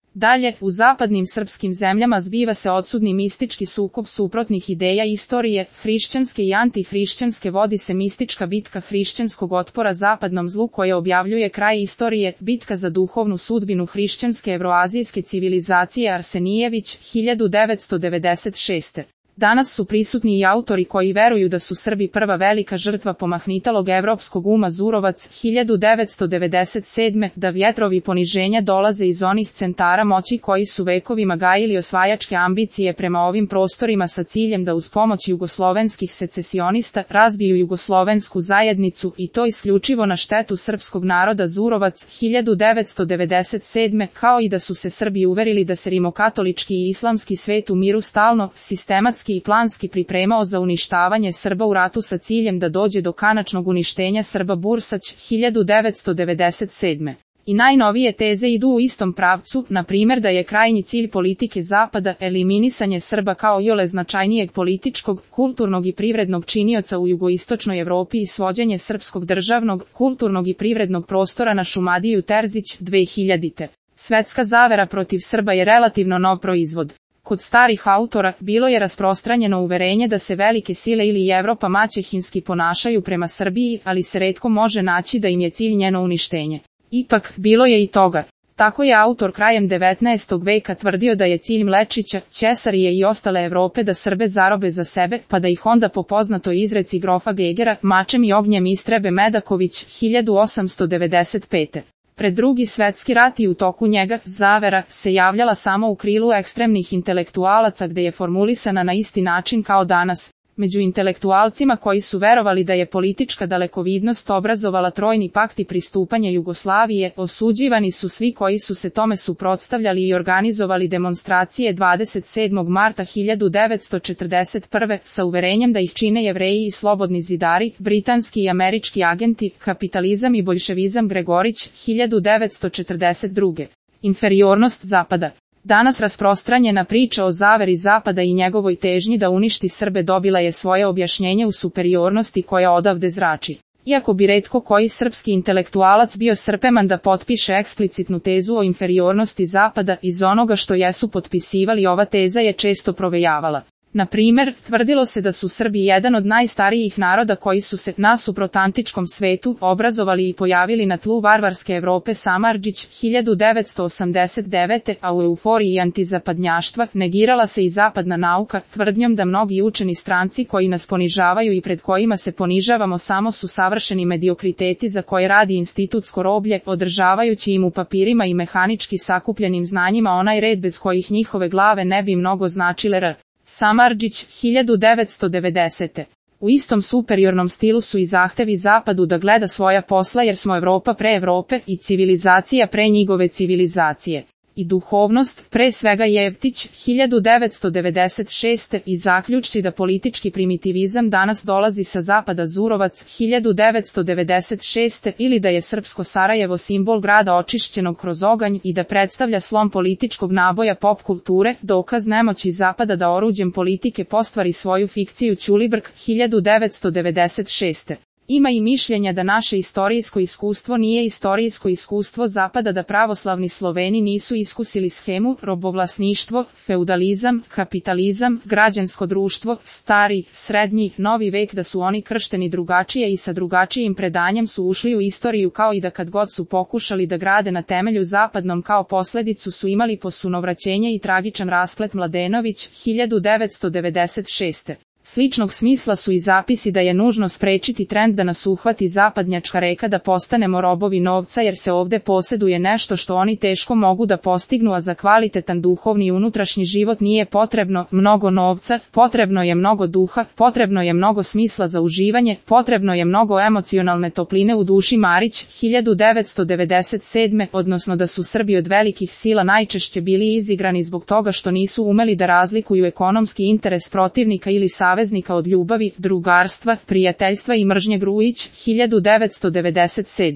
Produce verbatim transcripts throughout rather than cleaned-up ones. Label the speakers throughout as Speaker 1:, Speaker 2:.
Speaker 1: Dalje, u zapadnim srpskim zemljama zbiva se odsudni mistički sukob suprotnih ideja istorije, hrišćanske i antihrišćanske, vodi se mistička bitka hrišćanskog otpora zapadnom zlu koja objavljuje kraj istorije, bitka za duhovnu sudbinu hrišćanske evroazijske civilizacije. Arsenijević, hiljadu devetsto devedeset šeste. Danas su prisutni i autori koji veruju da su Srbi prva velika žrtva pomahnitalog evropskog uma. Zurovac, hiljadu devetsto devedeset sedme. Da vjetrovi poniženja dolaze iz onih centara moći koji su vekovima gajili osvajačke ambicije prema ovim prostorima sa ciljem da uz pomoć jugoslovenskih secesionista razbiju jugoslovensku zajednicu i to isključivo na štetu srpskog naroda. Zurovac, hiljadu devetsto devedeset sedme. Kao i da su se Srbi uverili da se rimokatolički i islamski svet u miru stalno, sistematski i planski pripremao za uništavanje Srba u ratu sa ciljem da dođe do konačnog uništenja Srba. Bursać, hiljadu devetsto devedeset sedme. I najnovije teze idu u istom pravcu, na primjer da je krajnji cilj politike Zapada eliminisanje Srba kao iole značajnijeg političkog, kulturnog i privrednog činioca u jugoistočnoj Evropi i svođenje srpskog državnog, kulturnog i privrednog prostora na Šumadiju. Terzić, dve hiljadite. Svetska zavera protiv Srba je relativno nov proizvod. Kod starih autora bilo je rasprostranjeno uverenje da se velike sile ili Evropa maćehinski ponašaju prema Srbiji, ali se retko može naći da im je cilj njeno uništenje. Ipak, bilo je i toga. Tako je autor krajem devetnaestog veka tvrdio da je cilj Mlečića, Ćesarije i ostale Evrope da Srbe zarobe za sebe, pa da ih onda po poznatoj izreci grofa Gegera mačem i ognjem istrebe. Medaković, hiljadu osamsto devedeset pete. Pred drugi svetski rat i u toku njega, zavera se javljala samo u krilu ekstremnih intelektualaca gde je formulisana na isti način kao danas. Među intelektualcima koji su verovali da je politička dalekovidnost obrazovala trojni pakt i pristupanje Jugoslavije, osuđivani su svi koji su se tome suprotstavljali i organizovali demonstracije dvadeset sedmog marta hiljadu devetsto četrdeset prve. sa uverenjem da ih čine Jevreji i slobodni zidari, britanski i američki agenti, kapitalizam i boljševizam. Gregorić, hiljadu devetsto četrdeset druge. Inferiornost Zapada. Danas rasprostranjena priča o zaveri Zapada i njegovoj težnji da uništi Srbe dobila je svoje objašnjenje u superiornosti koja odavde zrači. Iako bi retko koji srpski intelektualac bio srpeman da potpiše eksplicitnu tezu o inferiornosti Zapada, iz onoga što jesu potpisivali ova teza je često provejavala. Na primjer, tvrdilo se da su Srbi jedan od najstarijih naroda koji su se, nasuprot antičkom svetu, obrazovali i pojavili na tlu varvarske Evrope. Samardžić, hiljadu devetsto osamdeset devete. A u euforiji antizapadnjaštva negirala se i zapadna nauka, tvrdnjom da mnogi učeni stranci koji nas ponižavaju i pred kojima se ponižavamo samo su savršeni mediokriteti za koje radi institutsko roblje, održavajući im u papirima i mehanički sakupljenim znanjima onaj red bez kojih njihove glave ne bi mnogo značile. R. Samardžić, hiljadu devetsto devedesete. U istom superiornom stilu su i zahtevi Zapadu da gleda svoja posla jer smo Evropa pre Evrope i civilizacija pre njegove civilizacije. I duhovnost, pre svega Jevtić, hiljadu devetsto devedeset šeste. I zaključci da politički primitivizam danas dolazi sa Zapada. Zurovac, hiljadu devetsto devedeset šeste. Ili da je srpsko Sarajevo simbol grada očišćenog kroz oganj i da predstavlja slom političkog naboja pop kulture, dokaz nemoći Zapada da oruđem politike postvari svoju fikciju. Ćulibrk, hiljadu devetsto devedeset šeste. Ima i mišljenja da naše istorijsko iskustvo nije istorijsko iskustvo Zapada, da pravoslavni Sloveni nisu iskusili schemu, robovlasništvo, feudalizam, kapitalizam, građansko društvo, stari, srednji, novi vek, da su oni kršteni drugačije i sa drugačijim predanjem su ušli u istoriju, kao i da kad god su pokušali da grade na temelju zapadnom kao posledicu su imali posunovraćenje i tragičan rasplet. Mladenović, hiljadu devetsto devedeset šeste. Sličnog smisla su i zapisi da je nužno sprečiti trend da nas uhvati zapadnjačka reka, da postanemo robovi novca jer se ovde posjeduje nešto što oni teško mogu da postignu, a za kvalitetan duhovni i unutrašnji život nije potrebno mnogo novca, potrebno je mnogo duha, potrebno je mnogo smisla za uživanje, potrebno je mnogo emocionalne topline u duši. Marić, hiljadu devetsto devedeset sedme. Odnosno da su Srbi od velikih sila najčešće bili izigrani zbog toga što nisu umeli da razlikuju ekonomski interes protivnika ili saveznika od ljubavi, drugarstva, prijateljstva i mržnje. Grujić, hiljadu devetsto devedeset sedme.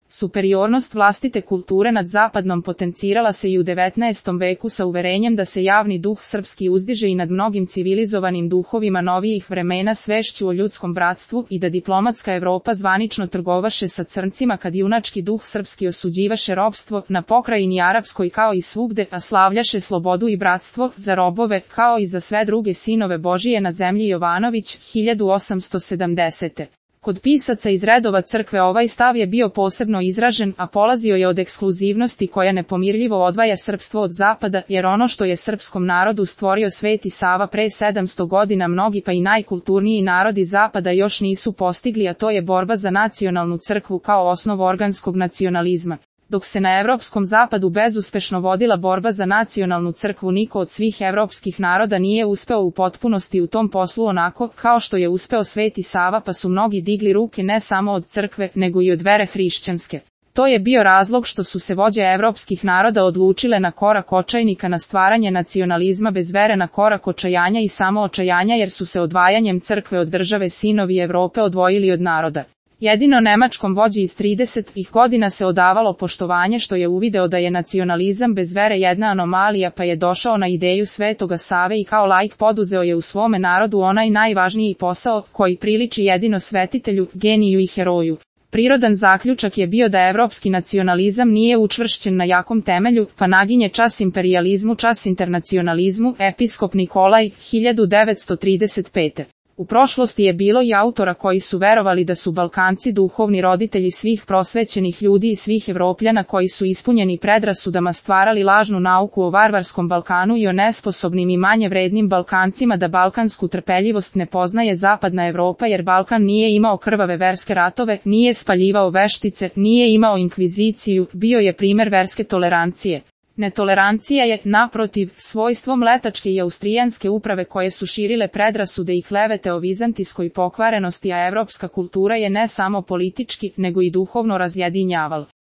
Speaker 1: Superiornost vlastite kulture nad zapadnom potencirala se i u devetnaestom veku sa uverenjem da se javni duh srpski uzdiže i nad mnogim civilizovanim duhovima novijih vremena svešću o ljudskom bratstvu i da diplomatska Evropa zvanično trgovaše sa crncima kad junački duh srpski osuđivaše ropstvo na pokrajini arapskoj kao i svugde, a slavljaše slobodu i bratstvo za robove kao i za sve druge sinove Božije na zemlji. Jovanović, hiljadu osamsto sedamdesete. Kod pisaca iz redova crkve ovaj stav je bio posebno izražen, a polazio je od ekskluzivnosti koja nepomirljivo odvaja srpstvo od zapada, jer ono što je srpskom narodu stvorio Sveti Sava pre sedamsto godina mnogi pa i najkulturniji narodi zapada još nisu postigli, a to je borba za nacionalnu crkvu kao osnov organskog nacionalizma. Dok se na evropskom zapadu bezuspešno vodila borba za nacionalnu crkvu, niko od svih evropskih naroda nije uspeo u potpunosti u tom poslu onako kao što je uspeo Sveti Sava, pa su mnogi digli ruke ne samo od crkve, nego i od vere hrišćanske. To je bio razlog što su se vođe evropskih naroda odlučile na korak očajnika, na stvaranje nacionalizma bez vere, na korak očajanja i samo očajanja, jer su se odvajanjem crkve od države sinovi Evrope odvojili od naroda. Jedino nemačkom vođi iz tridesetih godina se odavalo poštovanje što je uvideo da je nacionalizam bez vere jedna anomalija, pa je došao na ideju Svetoga Save i kao laik poduzeo je u svome narodu onaj najvažniji posao koji priliči jedino svetitelju, geniju i heroju. Prirodan zaključak je bio da evropski nacionalizam nije učvršćen na jakom temelju, pa naginje čas imperijalizmu, čas internacionalizmu. Episkop Nikolaj, hiljadu devetsto trideset pete. U prošlosti je bilo i autora koji su verovali da su Balkanci duhovni roditelji svih prosvećenih ljudi i svih Evropljana koji su ispunjeni predrasudama stvarali lažnu nauku o varvarskom Balkanu i o nesposobnim i manje vrednim Balkancima, da balkansku trpeljivost ne poznaje zapadna Evropa jer Balkan nije imao krvave verske ratove, nije spaljivao veštice, nije imao inkviziciju, bio je primer verske tolerancije. Netolerancija je, naprotiv, svojstvo mletačke i austrijanske uprave koje su širile predrasude i klevete o vizantijskoj pokvarenosti, a evropska kultura je ne samo politički, nego i duhovno razjedinjavala.